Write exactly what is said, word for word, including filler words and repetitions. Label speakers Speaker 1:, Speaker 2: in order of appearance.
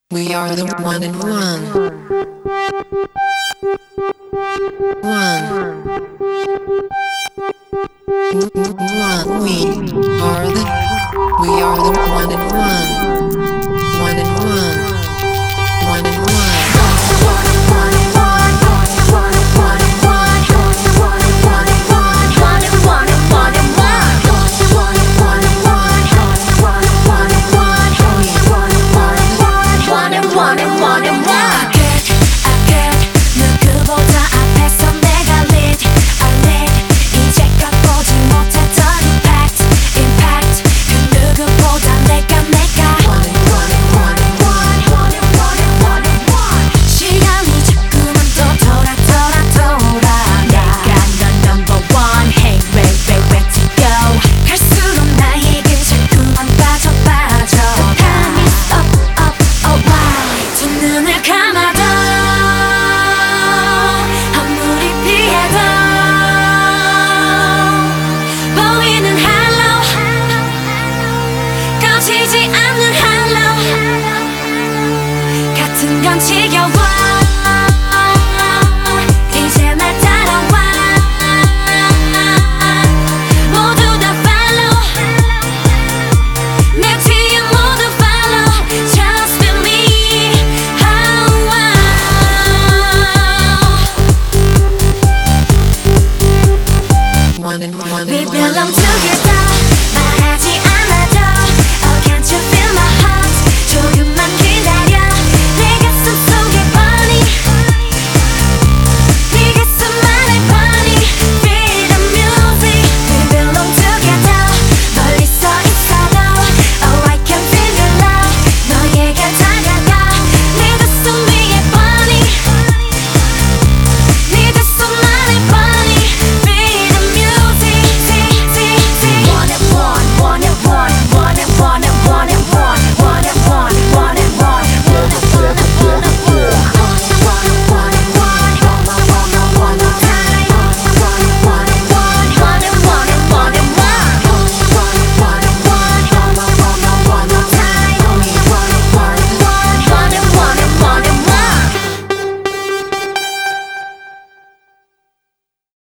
Speaker 1: We are the one and one. One. One. We are the. We are the one and one. One and one. One and one.
Speaker 2: 지지 않는 할로 같은 건 지겨워